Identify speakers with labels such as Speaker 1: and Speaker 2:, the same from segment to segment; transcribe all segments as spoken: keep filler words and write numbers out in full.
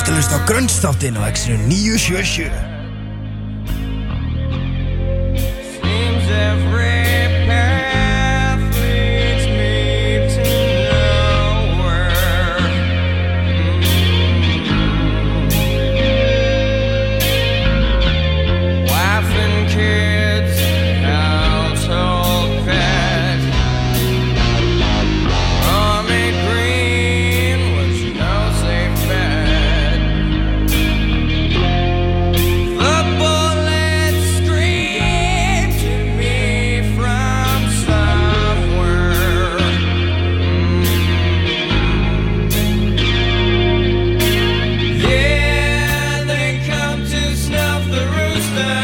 Speaker 1: ert að hlusta á Grunge-þáttinn á X níu sjö sjö.
Speaker 2: Seems every path leads me to nowhere. Mm. Wife and kids, household pet. Army green was no safe bet. The bullet screamed to me from somewhere. Yeah, they come to snuff the rooster.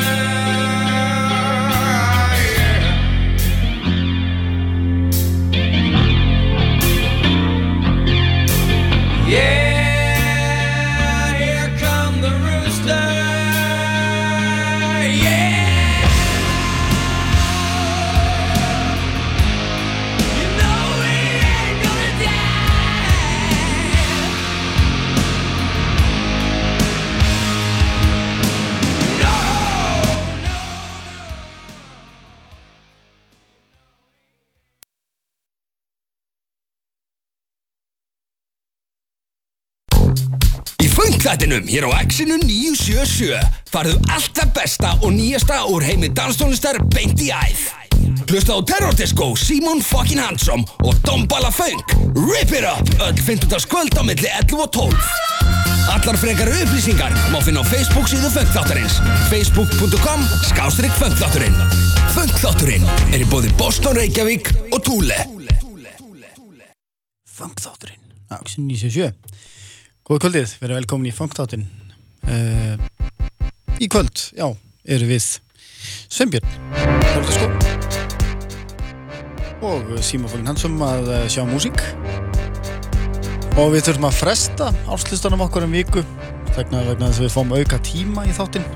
Speaker 2: Yeah. Yeah, here come the rooster. Yeah. You know we ain't gonna die. No, no,
Speaker 3: Í funkþættinum hér á X níu sjö sjö farðu allt það besta og nýjasta úr heimi danstónlistar beint í æð. Hlusta á Terror Disco, Simon fucking Handsome og Dombala Funk. Rip it up, öll fimmtudagskvöld á milli ellefu og tólf. Allar frekari upplýsingar má finna á Facebook síðu funkþáttarins facebook punktur com skástrík funkþátturinn. Funkþátturinn er í boði Boston, Reykjavík og Thule.
Speaker 4: Funkþátturinn á X níu sjö sjö. Góða kvöldið, verið velkomin í Funkþáttinn. uh, Í kvöld, já, eru við Sveinbjörn Terror Disco og Simon fucking Handsome að uh, sjá músík. Og við þurfum að fresta árslistanum okkur um viku vegna, vegna þess að við fáum auka tíma í þáttinn.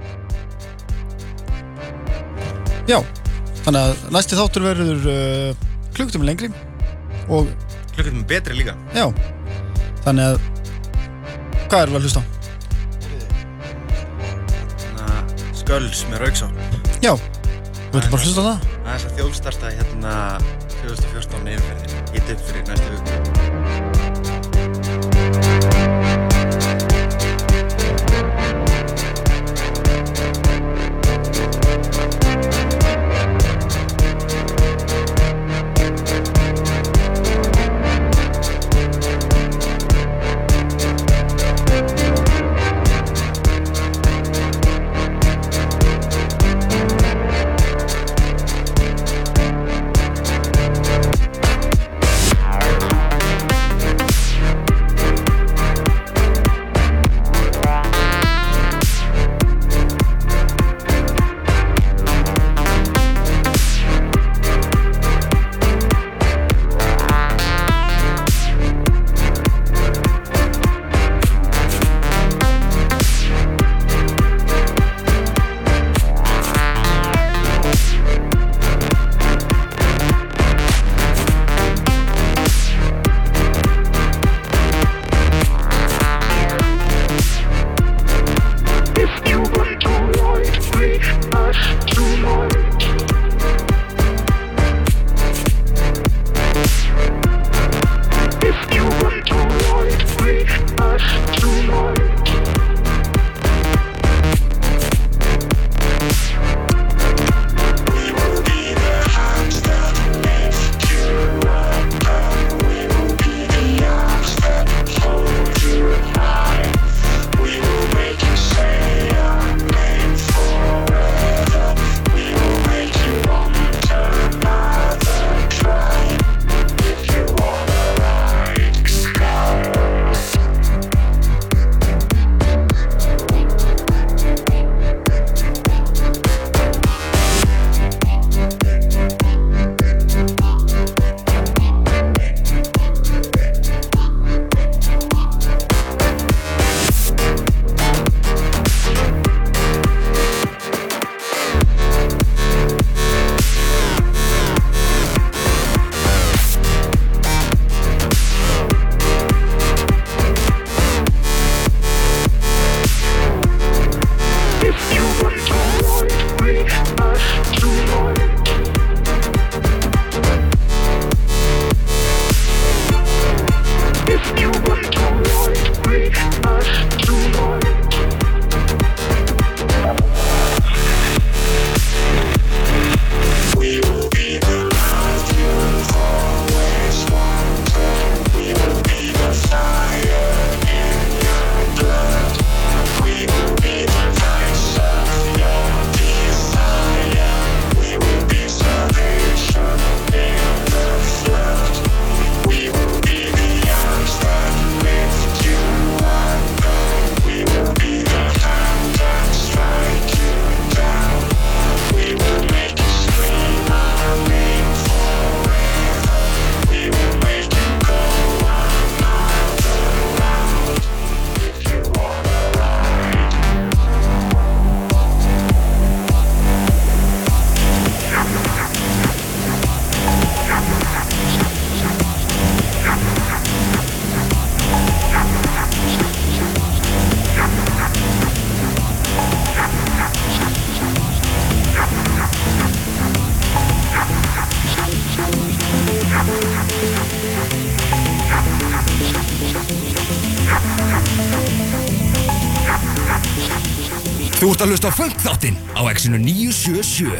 Speaker 4: Já, þannig að næsti þáttur verður uh, klukkutími lengri og
Speaker 5: Klukkutími betri líka.
Speaker 4: já, þannig að hvað erum við að hlusta á?
Speaker 5: Skulls með Rauksá.
Speaker 4: Já, við ætlum bara að hlusta á það.
Speaker 5: Það er þess að þjóðstarta hérna tvö þúsund og fjórtán yfirferðin. Hita upp fyrir næstu viku.
Speaker 2: no.
Speaker 3: Þú ert að hlusta á Funk þáttinn á Exinu níu sjö sjö.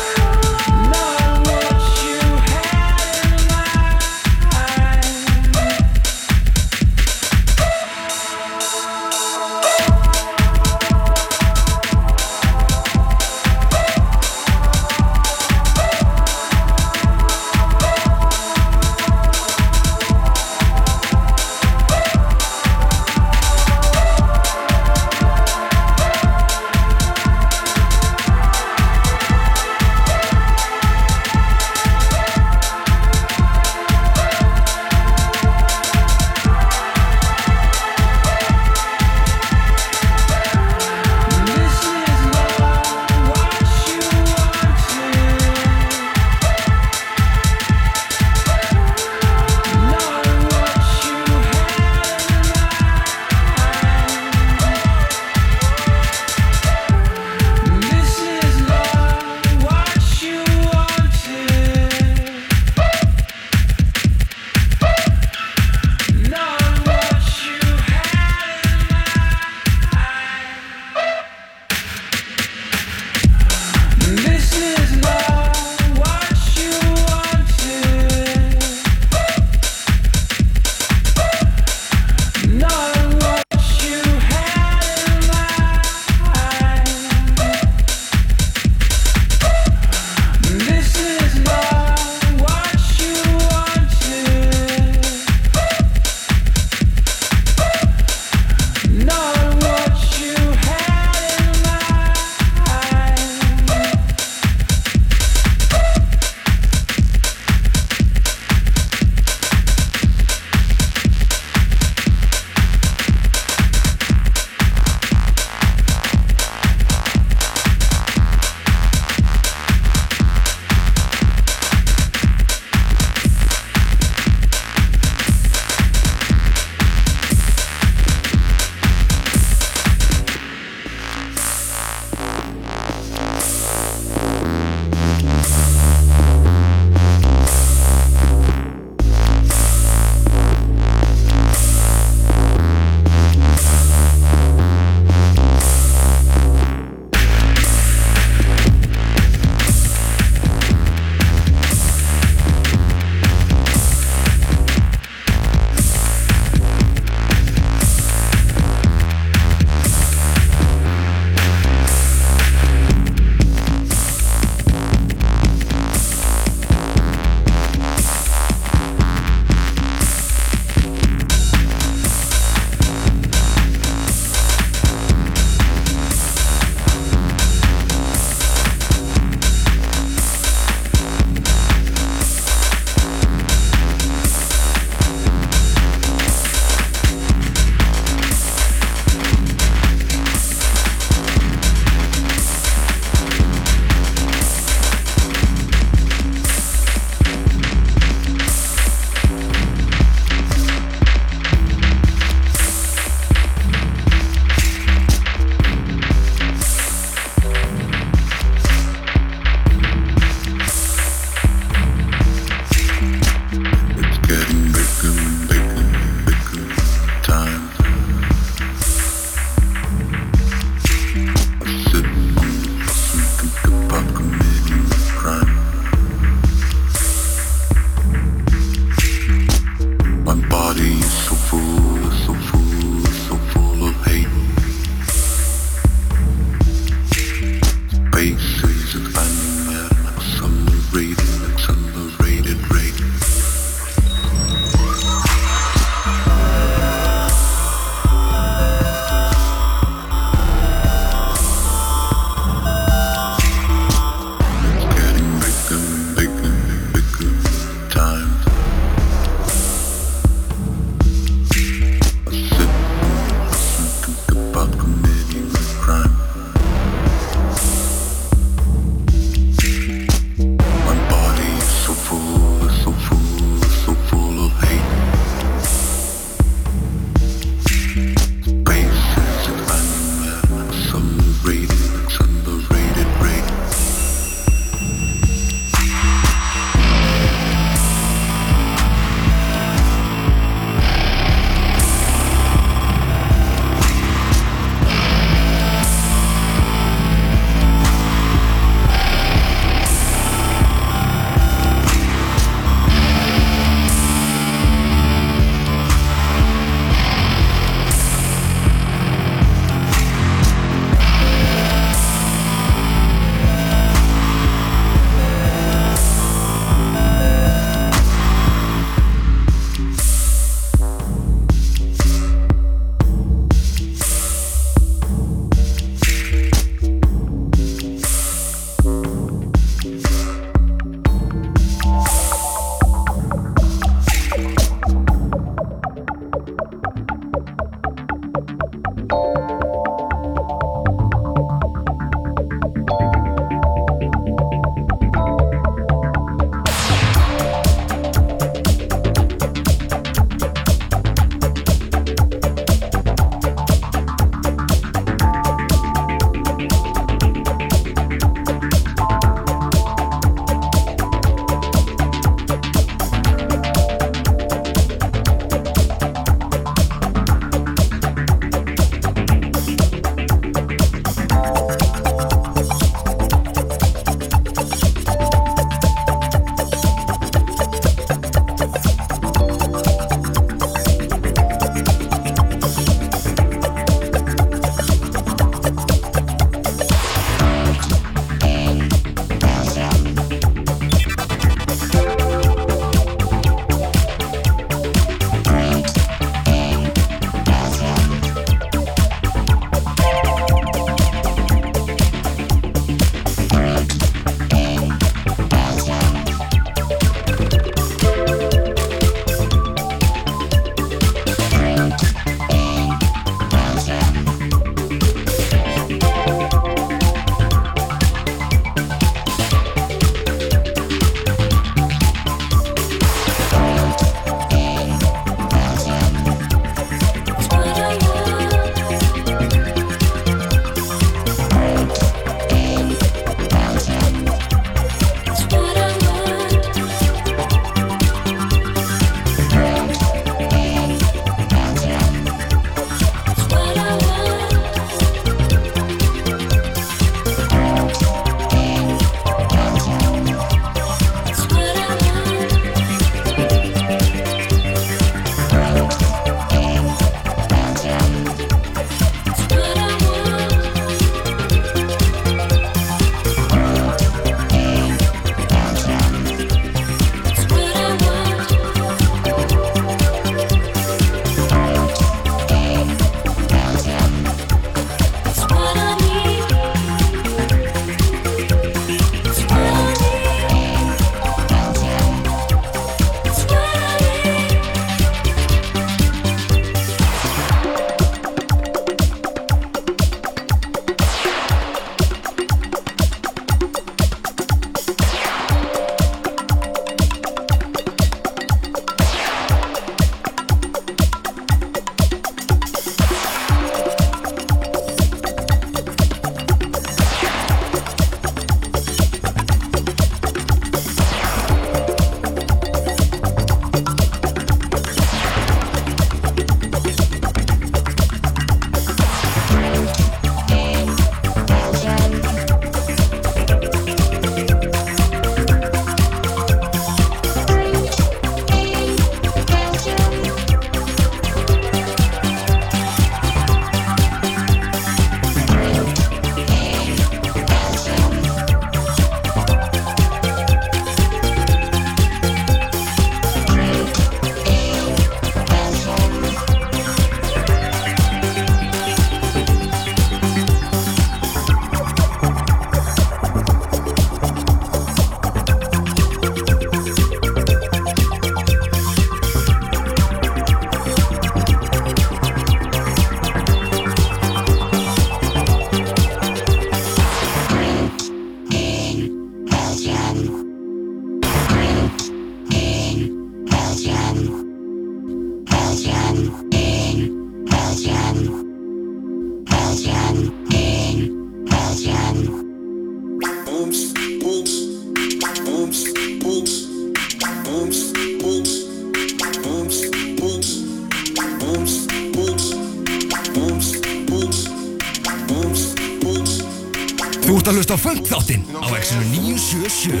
Speaker 3: Þú ert að hlusta á Funk þáttinn á X-inu níu sjö sjö.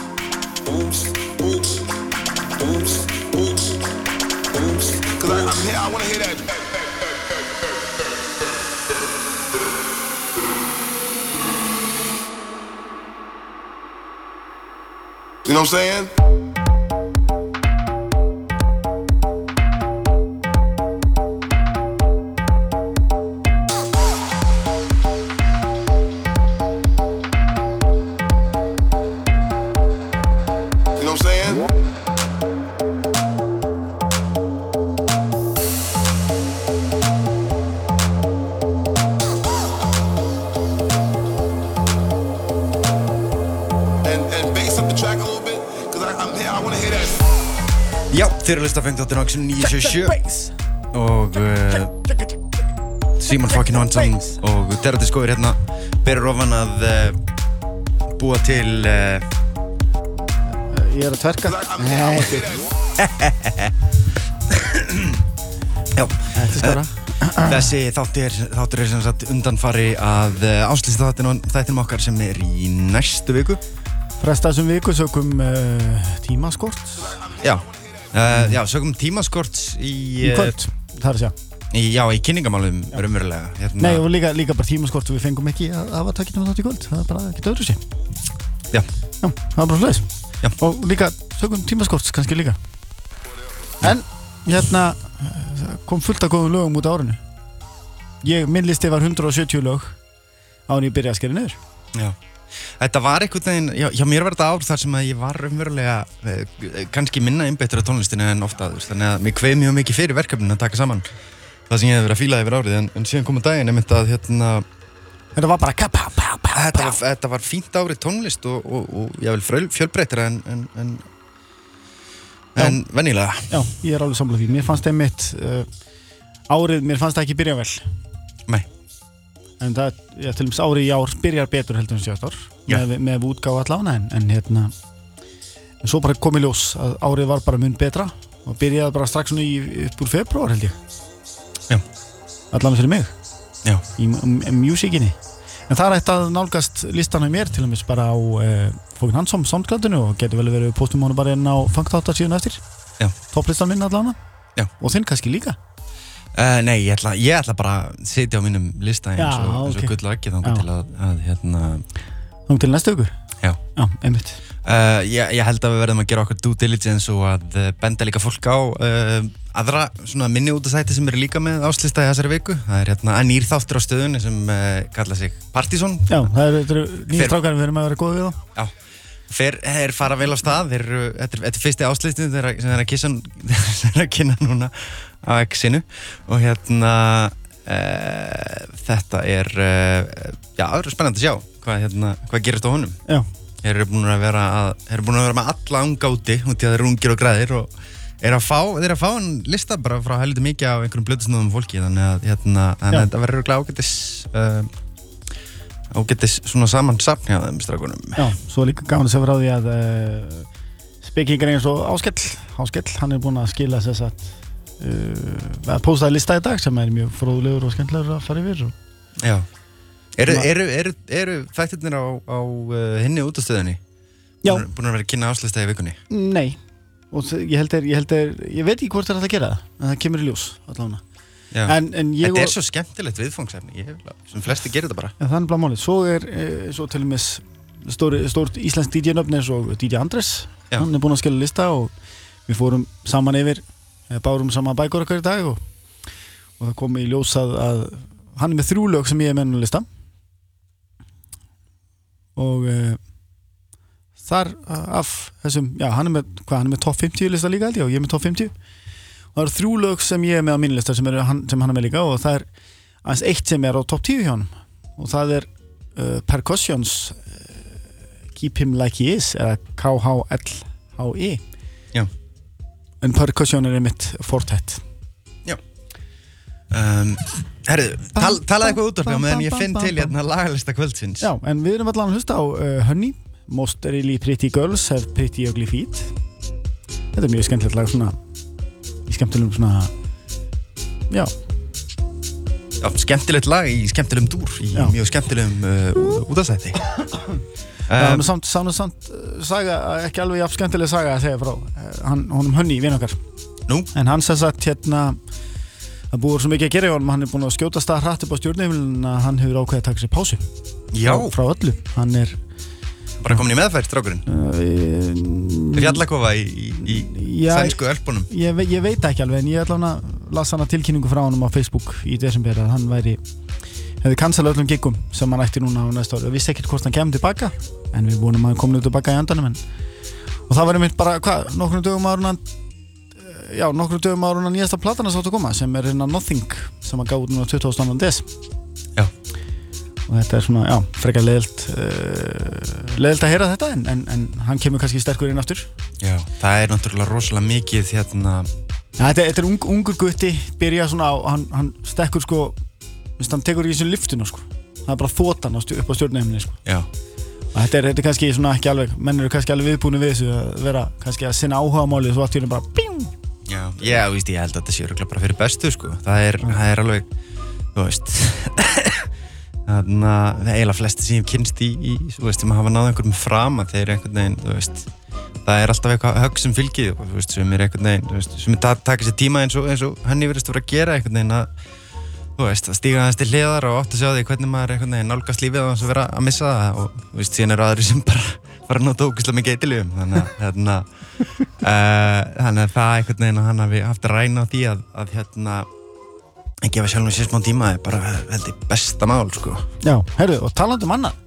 Speaker 6: Cause I, I'm here, I wanna hear that. You know what I'm saying?
Speaker 5: Já, þeir eru að lista Funk þáttinn á X níu sjö sjö og uh, Simon fucking Hansson og Terror Disco er hérna berur ofan að uh, búa til uh,
Speaker 4: Ég er að tverka. Nei.
Speaker 5: Já, uh, þessi þáttir, þáttir er sem sagt undanfari að uh, áslýsta þáttin þættinum okkar sem er í næstu viku.
Speaker 4: Fresta þessum viku sökum uh, tímaskort.
Speaker 5: Já. Uh, já, sögum tímaskorts í...
Speaker 4: Í kvöld, það er að sjá.
Speaker 5: Í, já, í kynningamálum raunverulega. Hérna.
Speaker 4: Nei, og líka, líka bara tímaskort við fengum ekki að hafa takkinn um þátt í kvöld. Það er bara ekki öðru sér.
Speaker 5: Já.
Speaker 4: Já, það var bara svoleiðis. Já. Og líka sögum tímaskorts kannski líka. En, hérna, kom fullt af góðum lögum út á árinu. Ég, minn listi var hundrað og sjötíu lög áður en ég byrjaði að skera niður.
Speaker 5: Já. Þetta var einhvern veginn, já, hjá mér var þetta ár þar sem að ég var umverulega eh, kannski minna einbeittur á tónlistinu en ofta aður, þannig að mér kveið mjög mikið fyrir verkefninu að taka saman það sem ég hef verið að fíla yfir árið, en, en síðan kom að daginn einmitt að hérna
Speaker 4: Þetta var bara kapá, pá, pá, pá.
Speaker 5: Þetta var, þetta var fínt árið tónlist og, og, og ég vil fjölbreytira en en, en, en venjulega.
Speaker 4: Já, ég er alveg sammála því. Mér fannst einmitt uh, árið, mér fannst það ekki byrja vel.
Speaker 5: Nei.
Speaker 4: En það, ég til dæmis árið í ár byrjar betur heldur en síðast ár með, með útgáfu allavega, en, en hérna en svo bara kom í ljós að árið var bara mun betra og byrjaði bara strax svona í upp úr febrúar held ég.
Speaker 5: Já.
Speaker 4: Allavega fyrir mig.
Speaker 5: Já.
Speaker 4: Í musikinni. En það er eitt að nálgast listan á mér til dæmis bara á uh, Fucking Hansson SoundCloudinu og getur vel verið postum honum bara inn á Funk þáttar síðan eftir.
Speaker 5: Já.
Speaker 4: Topplistan minn allavega.
Speaker 5: Já.
Speaker 4: Og þinn kannski líka.
Speaker 5: Uh, nei, ég ætla, ég ætla bara að sitja á mínum lista eins og,
Speaker 4: Já,
Speaker 5: eins og
Speaker 4: ok.
Speaker 5: gull og ekki þannig til að, að hérna...
Speaker 4: Þannig til næstu viku?
Speaker 5: Já.
Speaker 4: Já, einmitt.
Speaker 5: Uh, ég, ég held að við verðum að gera okkar due diligence og að uh, benda líka fólk á uh, aðra svona minni útastætti sem eru líka með áslista í þessari viku. Það er hérna að nýr þáttur á stöðunni sem uh, kalla sig Partizón.
Speaker 4: Já, það eru er, nýja strákar, við erum að vera góð við þá.
Speaker 5: Já. Þeir, þeir fara vel á stað, þeir eru, þetta er, er fyrsti áslistin sem þeir er að kissa, sem þeir að kynna núna á X-inu og hérna uh, þetta er, uh, já, það er spennandi að sjá hvað, hérna, hvað gerist á honum.
Speaker 4: Já.
Speaker 5: Þeir eru búin að vera, að, þeir eru búin að vera með alla unga úti, út í að þeir eru ungir og græðir og er að fá, þeir eru að fá hann lista bara frá heldur mikið af einhverjum blöðusnóðum fólki, þannig að hérna, þannig að þetta verður örugglega ágætis uh, ágætis svona saman safn hjá þeim strákunum.
Speaker 4: Já, svo líka gaman að segja frá því að uh, spekingar eins og Áskell, Áskell, hann er búinn að skila þess að uh, að postaði lista í dag sem er mjög fróðlegur og skemmtilegur að fara yfir. Og...
Speaker 5: Já. Eru, eru, eru, eru þættirnir á, á uh, hinni útastöðinni?
Speaker 4: Já.
Speaker 5: Búin að vera að kynna áslista í vikunni?
Speaker 4: Nei, og ég held er, ég held er, ég veit ekki hvort það er að gera það, en það kemur í ljós allavega.
Speaker 5: Já.
Speaker 4: En, en ég
Speaker 5: Þetta er
Speaker 4: og...
Speaker 5: svo skemmtilegt viðfangsefni, ég hef sem flesti gerir þetta bara.
Speaker 4: Ja, það er bara málið. Svo er, e, svo til og með stór, stórt íslensk D J-nöfn eins og D J Andres.
Speaker 5: Já.
Speaker 4: Hann er búinn að skila lista og við fórum saman yfir, bárum saman bækur okkar í dag og, og það kom í ljós að, að hann er með þrjú lög sem ég er með á lista. Og e, þar af þessum, já, hann er með, hvað, hann er með topp fimmtíu lista líka held ég og ég er með topp fimmtíu. Og það eru þrjú lög sem ég er með á minni lista sem, er, hann, sem hann er með líka og það er aðeins eitt sem er á topp tíu hjá hann og það er uh, Percussions uh, Keep Him Like He Is eða K H L H I.
Speaker 5: Já.
Speaker 4: En Percussion er einmitt fortett.
Speaker 5: Já. Um, herru, tal, talaði eitthvað út af því meðan ég finn til hérna lagalista kvöldsins.
Speaker 4: Já, en við erum allan að hlusta á uh, Honey, Most Really Pretty Girls Have Pretty Ugly Feet. Þetta er mjög skemmtilegt lag svona í skemmtilegum svona, já.
Speaker 5: Já, skemmtilegt lag í skemmtilegum dúr í
Speaker 4: Já.
Speaker 5: mjög skemmtilegum uh, útastætti.
Speaker 4: Já, hann er samt, samt, samt saga, ekki alveg jafn skemmtileg saga að segja frá hann, honum Hönni, vinn okkar.
Speaker 5: Nú?
Speaker 4: En hann sem sagt hérna það búið svo mikið að gera í honum, hann er búin að skjóta stað hratt upp á stjórnheimilin að hann hefur ákveðið að taka sér pásu.
Speaker 5: Já.
Speaker 4: Frá, frá öllu. Hann er
Speaker 5: bara komin í meðferð, strákurinn.
Speaker 4: uh,
Speaker 5: Fjallakofa í, í, í
Speaker 4: Já,
Speaker 5: sænsku Ölpunum.
Speaker 4: ég, ve- ég veit ekki alveg, en ég ætla hann að lasa hana tilkynningu frá honum á Facebook í desember að hann væri hefði cancelað öllum giggum sem hann ætti núna á næsta ári og vissi ekkert hvort hann kemur tilbaka en við vonum að hann komin út tilbaka í andanum en, og það var einmitt bara, hvað, nokkrum dögum áður en hann já, nokkrum dögum áður en hann nýjasta platan að sátt að koma sem er hérna Nothing sem hann gaf út núna tuttugasta og annan des
Speaker 5: Já.
Speaker 4: og þetta er svona, já, frekar leiðilt uh, leiðilt að heyra þetta en, en, en hann kemur kannski sterkur inn aftur
Speaker 5: Já, það er náttúrulega rosalega mikið hérna
Speaker 4: ja, þetta, þetta er ung, ungur gutti byrja svona á, hann, hann stekkur sko Vist, hann tekur ekki í þessu liftuna sko. það er bara þotan upp á stjórnheimilinu sko.
Speaker 5: Já.
Speaker 4: og þetta er, þetta er kannski svona ekki alveg menn eru kannski alveg viðbúinu við þessu að vera kannski að sinna áhugamáli og svo aftur bara bing.
Speaker 5: Já, já, víst, ég held að þetta sé örugglega bara fyrir bestu sko. það, er, það er alveg þú veist þannig að eiginlega flesti sem ég hef kynst í, í þú veist, sem hafa náð einhverjum fram að þeir einhvern veginn, þú veist það er alltaf eitthvað högg sem fylgið og þú veist, sem er einhvern veginn, þú veist, sem er ta taka sér tíma eins og, eins og henni verðist að vera að gera einhvern veginn að þú veist, að stíga aðeins til hliðar og átt að sjá því hvernig maður einhvern veginn nálgast lífið og þess að vera að missa það og þú veist, síðan eru aðri sem bara fara að nota ógeðslega mikið eiturlyfjum þannig að hérna uh, þannig að það einhvern veginn að hann hafi haft að ræna á því að, að hérna að gefa sjálfum sér smá tíma er bara held ég besta mál sko.
Speaker 4: Já, heyrðu, og talandi um annað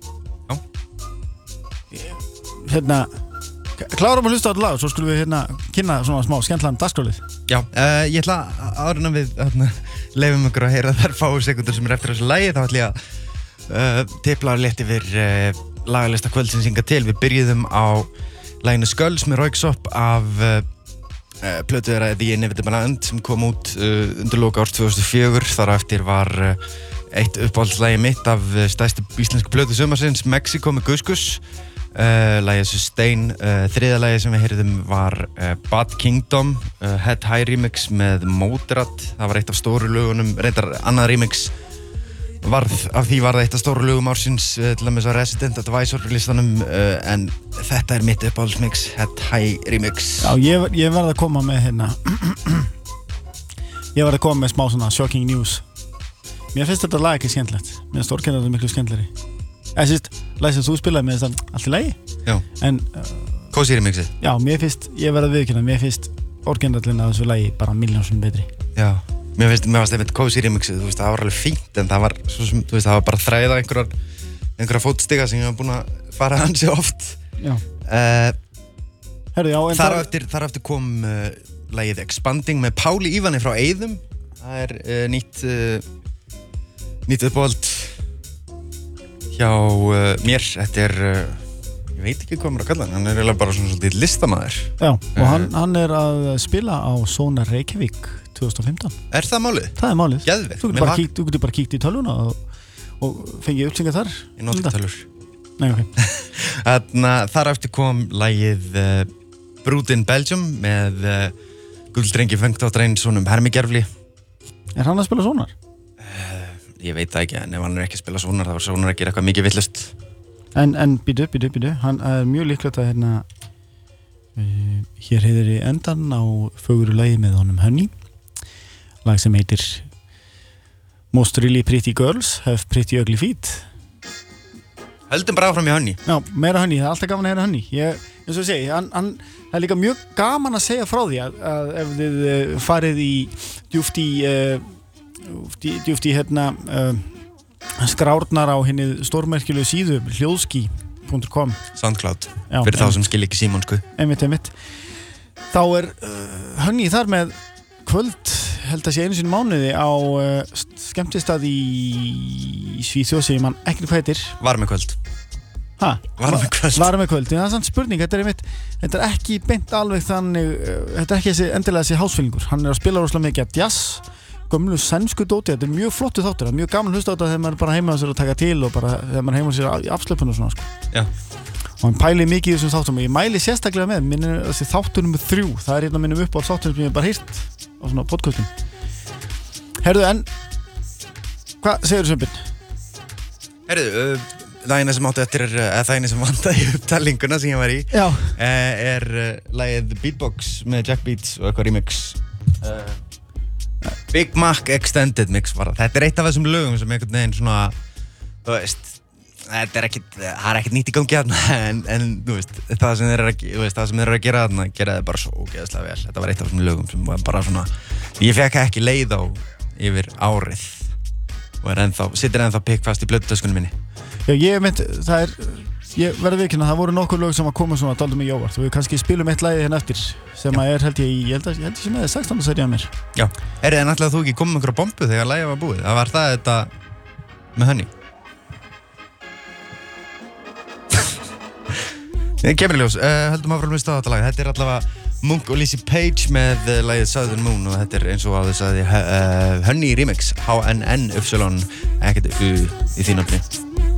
Speaker 5: Já.
Speaker 4: Hérna klárum að hlusta á þetta lag, svo skulum við hérna kynna svona smá skemmtlan dagskrálið
Speaker 5: Já, uh, ég ætla að áður en við hérna, leifum ykkur að heyra þær fáu sekundur sem er eftir þessu lagi þá ætla ég að uh, tipla létt yfir uh, lagalista kvöldsins hingað til. Við byrjuðum á laginu Skulls með Röyksopp af uh, uh, plötu þeirra The Inevitable End sem kom út uh, undir loka árs tvö þúsund og fjögur. Þar á eftir var uh, eitt uppáhaldslagi mitt af uh, stærstu íslensku plötu sumarsins, Mexico með Gus Gus. Uh, lagið Sustain, uh, þriða lagið sem við heyrðum var uh, Bad Kingdom, uh, Head High remix með Moderat. Það var eitt af stóru lögunum, reyndar annað remix varð, af því var það eitt af stóru lögum ársins uh, til dæmis á Resident Advisor listanum uh, en þetta er mitt uppáhaldsmix, Head High remix.
Speaker 4: Já, ég, ég verð að koma með hérna ég verð að koma með smá svona shocking news. Mér finnst þetta lag ekki skemmtilegt. Mér finnst orginalinn miklu skemmtilegri. Eða síst, lag sem þú spilaði með þess að allt í lagi.
Speaker 5: Já.
Speaker 4: En uh,
Speaker 5: Cozy remixið.
Speaker 4: já, mér finnst, ég verð að viðurkenna, mér finnst orginalinn af þessu lagi bara miljónsum betri.
Speaker 5: Já. Mér finnst, mér finnst einmitt Cozy remixið, þú veist, það var alveg fínt en það var, svo sem, þú veist, það var bara þræða einhverjar, einhverjar fótstiga sem ég var búin að fara hansi oft.
Speaker 4: Já.
Speaker 5: Uh,
Speaker 4: Herru, já, en
Speaker 5: þar á
Speaker 4: það-
Speaker 5: eftir, þar á eftir kom uh, lagið Expanding með Páli Ívani frá Eiðum. Það er uh, nýtt, uh, nýtt uppáhald hjá uh, mér. Þetta er, uh, ég veit ekki hvað maður að kalla hann, hann er eiginlega bara svona svolítið listamaður.
Speaker 4: Já, og hann, hann er að spila á Sóna Reykjavík tvö þúsund og fimmtán.
Speaker 5: Er það málið?
Speaker 4: Það er málið.
Speaker 5: Geðveikt.
Speaker 4: Þú
Speaker 5: Mér
Speaker 4: getur bara,
Speaker 5: lak-
Speaker 4: kíkt, þú getur bara kíkt í tölvuna og, og fengið uppsingar þar.
Speaker 5: Ég nota ekki tölur.
Speaker 4: Nei, ok.
Speaker 5: Þarna, þar á eftir kom lagið uh, Brut in Belgium með uh, Gulldrengi Fengtátt Reynsson um Hermigerfli.
Speaker 4: Er hann að spila Sónar?
Speaker 5: Ég veit það ekki, en ef hann er ekki að spila Sónar þá var Sónar að gera eitthvað mikið villust.
Speaker 4: En, en býtu, býtu, býtu. Hann er mjög líklegt að hérna uh, hér heiðir í endan á föguru lagi með honum Honey. Lag sem heitir Most Really Pretty Girls Have Pretty Ugly Feet.
Speaker 5: Höldum bara áfram í Honey.
Speaker 4: Já, meira Honey, það er alltaf gaman að heyra Honey. Ég, eins og ég segi, hann, hann, það er líka mjög gaman að segja frá því að, að ef þið uh, farið í djúft í, uh, djúft í, djúft í hérna, uh, skrárnar á henni stórmerkjulegu síðu hljóðski punktur com
Speaker 5: Soundcloud,
Speaker 4: Já,
Speaker 5: fyrir þá
Speaker 4: einmitt.
Speaker 5: sem skil ekki símonsku.
Speaker 4: einmitt, einmitt. Þá er uh, Honey þar með kvöld, held að sé einu sinni í mánuði á uh, skemmtistað í, í Svíþjóð sem mann ekkert hvað heitir.
Speaker 5: Varmekvöld.
Speaker 4: Ha?
Speaker 5: Varmekvöld.
Speaker 4: Varmekvöld, en það er sann spurning, þetta er einmitt, þetta er ekki beint alveg þannig, uh, þetta er ekki þessi, endilega þessi hásfílingur, hann er að spila rosalega mikið að jazz, gömlu sænsku dóti, þetta er mjög flottu þáttur, það er mjög gaman að hlusta á þetta þegar maður er bara heima á sér að taka til og bara þegar maður er heima á sér í afslöpunum og svona, sko.
Speaker 5: Já.
Speaker 4: Og hann pæli mikið í þessum þáttum og ég mæli sérstaklega með, minn er þessi þáttur nummer þrjú, það er einn af mínum uppáhalds þáttum sem ég hef bara heyrt á svona podcastum. Herðu, en Hvað segirðu Sveinbjörn?
Speaker 5: Herðu, uh, það eina sem áttu eftir er, eða það eina sem vantaði í upptalninguna sem ég var í
Speaker 4: Já.
Speaker 5: uh, er uh, lagið Beatbox með Jack Beats og eitthvað remix uh, Big Mac Extended Mix var það. Þetta er eitt af þessum lögum sem einhvern veginn svona, þú veist, þetta er ekkit, það er ekkit nýtt í gangi þarna en, en þú veist, það sem þeir eru að, þú veist, það sem þeir eru að gera þarna gera þeir bara svo ógeðslega vel. Þetta var eitt af þessum lögum sem var bara svona, ég fekk ekki leið á yfir árið og er ennþá, situr ennþá pikkfast í blötutöskunum minni.
Speaker 4: Já, ég mynd, það er, ég verði viðurkenna, það voru nokkur lög sem að koma svona dálítið mikið óvart og við kannski spilum eitt lagið hérna eftir sem að er held ég í, ég held að ég held ég sem er sextánda seríu af mér.
Speaker 5: Já, er þið náttúrulega þú ekki komið með einhverja bombu þegar lagið var búið? Það var það þetta með Honey. Ég kemur í ljós, uh, höldum áfram að hlusta á þetta lag. Þetta er allavega Munk og Lizzie Page með uh, lagið Southern Moon og þetta er eins og að þess að uh, Honey Remix, H N N Upsilon, ekkert U í því nafni.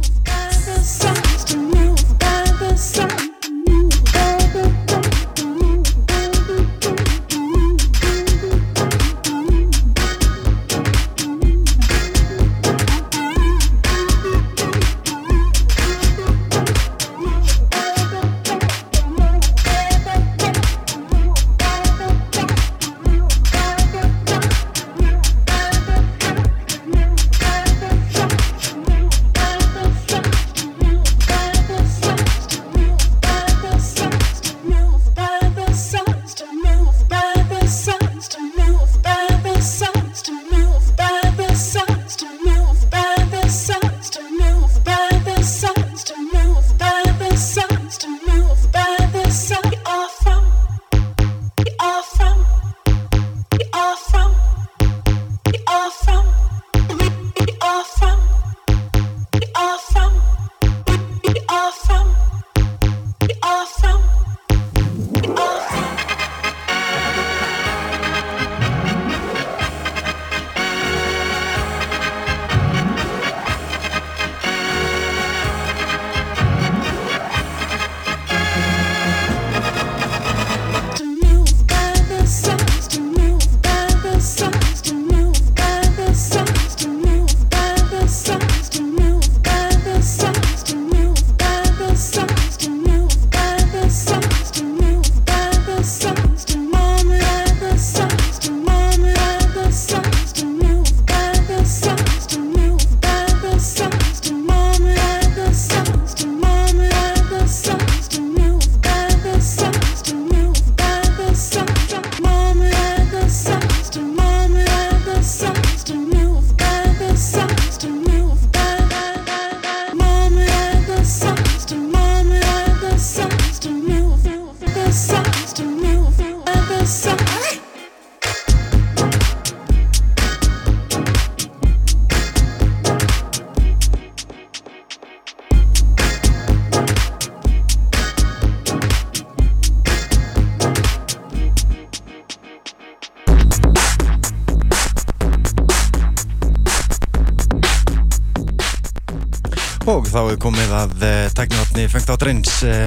Speaker 5: Og þá er komið að uh, tæknivatni Fengt á Dreins uh,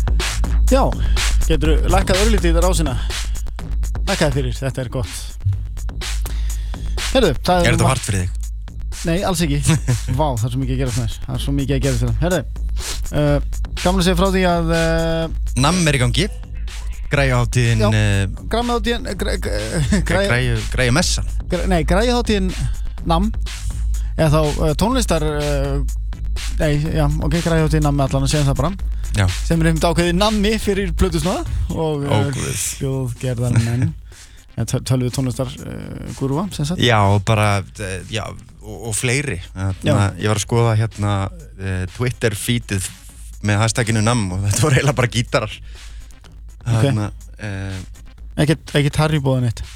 Speaker 4: Já, getur þú lækkað örlítið í rásina Lækkaði fyrir, þetta er gott Herðu, það
Speaker 5: Er þetta hart fyrir þig?
Speaker 4: Nei, alls ekki Vá, það er svo mikið að gera fyrir Það er svo mikið að gera fyrir það Herðu, uh, gaman að segja frá því að uh,
Speaker 5: Namm er í gangi Græjuhátíðin
Speaker 4: Já,
Speaker 5: uh,
Speaker 4: græjuhátíðin
Speaker 5: Græju, græju messan
Speaker 4: Nei, græjuhátíðin Namm Eða þá uh, tónlistar uh, Nei, já, ok, græjuhátíðin Namm allan að segja það bara
Speaker 5: Já.
Speaker 4: Sem er einmitt ákveðið nammi fyrir plötusnóða og uh, hljóðgerðarmenn ja, tölvuð tónlistar uh, gúrúa, sem sagt
Speaker 5: Já, bara, já, og, og fleiri hérna, Ég var að skoða hérna uh, Twitter feedið með hashtaginu Namm og þetta voru eiginlega bara gítarar Hérna uh,
Speaker 4: Ekkert, ekkert Harry-bóðan eitt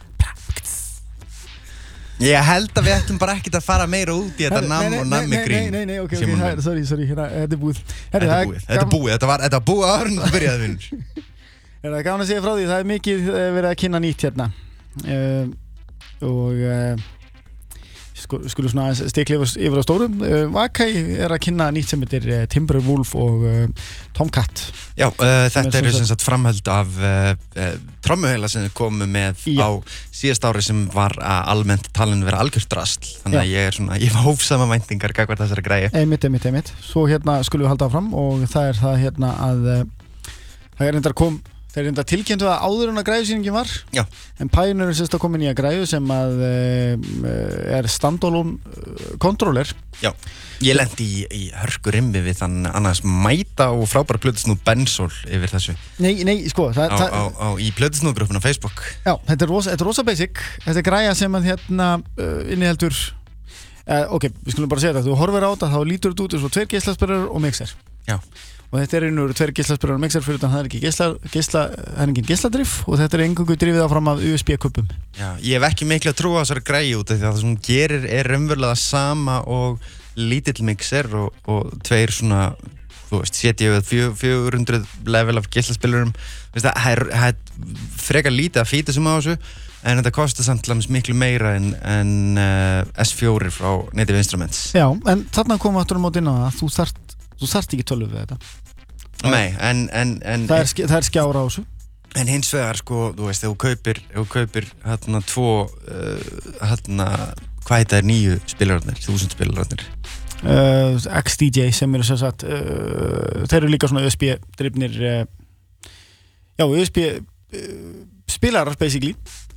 Speaker 5: Ég held að við ættum bara ekkert að fara meira út í þetta Namm og Nammi grín
Speaker 4: Nei, nei, nei, ok, ok, það, sorry, sorry, hérna, þetta er búið
Speaker 5: Þetta er búið, þetta er búið, þetta var, þetta var búið áður en það byrjaði vinnur
Speaker 4: Það er gaman að segja frá því, það er mikið verið að kynna nýtt hérna uh, og uh, sko, skulum svona stikla yfir, yfir á stórum uh, Wakai er að kynna nýtt sem heitir uh, Timberwolf og uh, Tomcat.
Speaker 5: Já, uh, þetta er sem sagt framhald af uh, uh, trommuheila sem við komum með Já. á síðast ári sem var að almennt talin vera algjört drasl. Þannig að ég er svona, ég var hófsama væntingar gagnvart þessari græju.
Speaker 4: Einmitt, einmitt, einmitt. Svo hérna skulum við halda áfram og það er það hérna að uh, það er reyndar kom Þeir reynda tilkynntu að áður en að græðusýningin var. Já. En Pioneer er sérst að koma nýja græðu sem að uh, er standalone uh, controller.
Speaker 5: Já. Ég lendi í, í hörku rimmi við þann annars mæta og frábæra plötusnúð Bensol yfir þessu.
Speaker 4: Nei, nei, sko. Það,
Speaker 5: á, á, á, í plötusnúðgrúppuna á Facebook.
Speaker 4: Já, þetta er rosa, þetta er rosa basic. Þetta er græja sem að hérna uh, inniheldur, uh, ok, við skulum bara segja þetta. Þú horfir á þetta, þá lítur þetta út eins og tveir geislaspyrrar og mixer. Já. Og þetta er einhverjum tveir geislaspyrrar og mixer fyrir þannig að það er ekki geisla, geisla, það er engin geisladrif og þetta er engangu drifið áfram af U S B-kuppum. Já,
Speaker 5: ég hef ekki miklu að trúa á þessari græju út af því að það sem hún gerir er raunverulega sama og lítill mixer og, og tveir svona, þú veist, setja við fjögur hundruð level af geislaspyrrurum. Það er, er frekar lítið að fýta sem á þessu en þetta kostar samt miklu meira en, en uh, S fjórir frá Native Instruments.
Speaker 4: Já, en þarna komum við aftur á móti inn á það, þú þarft Þú þarft ekki tölvu við þetta.
Speaker 5: Nei, en... en, en
Speaker 4: það, er, ske, það er skjára á þessu.
Speaker 5: En hins vegar, sko, þú veist, ef þú kaupir, ef þú kaupir, hérna, tvo, uh, hérna, hvað heita er nýju spilararnir, þúsund spilararnir?
Speaker 4: Uh, X D J sem eru sem sagt, uh, þeir eru líka svona U S B-drifnir, uh, já, U S B uh, spilarar, basically.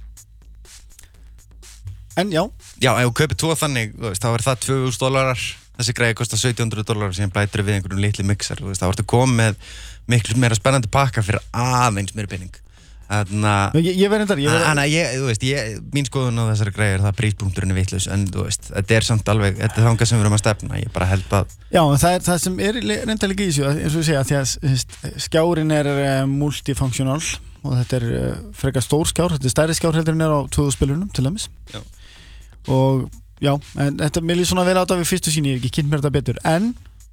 Speaker 4: En, já.
Speaker 5: Já, ef þú kaupir tvo þannig, þú veist, þá er það tvö þúsund dollarar. Þessi græði kostar sautján hundruð dollarar sem blætir við einhverjum litli mixer. Þú veist, þá ertu komið með miklu meira spennandi pakka fyrir aðeins meira penning. Þannig að...
Speaker 4: Ég, ég verði endar, ég verði...
Speaker 5: Þannig að ég, þú veist, ég, mín skoðun á þessari græði er það að príspunkturinn er vitlaus, en þú veist, þetta er samt alveg, þetta er þangað sem við erum að stefna. Ég bara held að...
Speaker 4: Já, en það er það sem er reynda líka í þessu, eins og við segja, því að skjárin er uh, multifunctional og þetta er uh, frekar stór skjár, þetta er stærri skjár heldur en er á tvö spilunum til dæmis. Já. Og já, en þetta mér líður svona vel á þetta við fyrstu síni, ég hef ekki kynnt mér þetta betur, en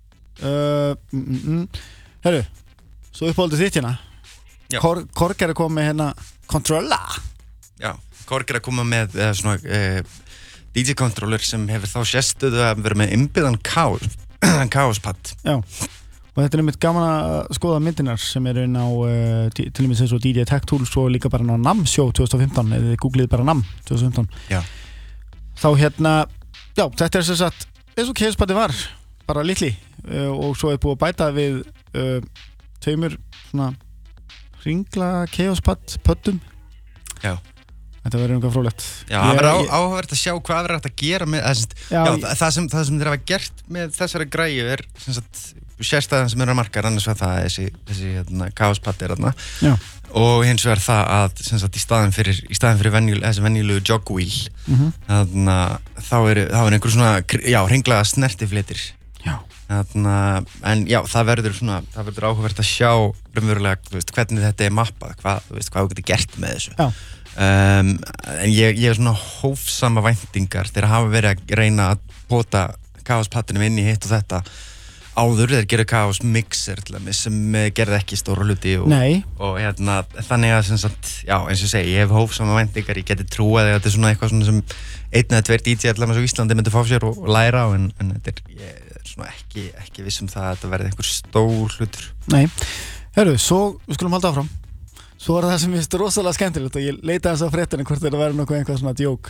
Speaker 4: uh, mm, mm, mm. Herru, svo uppáhaldið þitt hérna Kor, Korg er að koma með hérna Controller.
Speaker 5: Já, Korg er að koma með eða svona uh, D J-controller sem hefur þá sérstöðu að vera með innbyggðan Chaos-pad.
Speaker 4: Já, og þetta er einmitt gaman að skoða myndinar sem eru inn á uh, til og með þess að D J Tech Tools og líka bara ná NAMM Show twenty fifteen, eða þið googlið bara NAMM twenty fifteen. Já. Þá hérna, já, þetta er sem sagt eins og Chaos-padi var, bara litli uh, og svo er búið að bæta við uh, tveimur svona hringla Chaos-pad pöddum. Já. Þetta verður einhverjum frólægt.
Speaker 5: Já, það verður áhugavert að sjá hvað verður hægt að gera með þess, já, já, ég... það sem það sem þeir hafa gert með þessari græju er sem sagt sérstæðan sem eru að marka, annars var það þessi, þessi hérna, Chaos-pad er þarna. Já. Og hins vegar það að sem sagt, í staðin fyrir, í staðin fyrir venjul, þessi venjulegu jog wheel mm-hmm. þannig að þá er, þá er einhver svona já, hringlaða snertiflitir. Já. Þannig að, en já, það verður svona, það verður áhugavert að sjá raunverulega, þú veist, hvernig þetta er mappað, hvað, þú veist, hvað þú getur gert með þessu. Já. Um, en ég, ég er svona hófsama væntingar þegar hafa verið að reyna að pota Chaos-padinum inn í hitt og þetta áður, þeir gerðu Chaos Mixer til dæmis sem gerði ekki stóra hluti og, og hérna, þannig að sem sagt, já, eins og segi, ég hef hófsama væntingar, ég geti trúað að þetta er svona eitthvað svona sem einn eða tveir D J allavega á Íslandi myndi fá sér og, og læra á en, en þetta er, ég er svona ekki, ekki viss um það að þetta verði einhver stór hlutur.
Speaker 4: Nei, herru, svo við skulum halda áfram. Svo er það sem ég finnst rosalega skemmtilegt og ég leita þess að fréttinni hvort þetta verður nokkuð einhvað svona djók.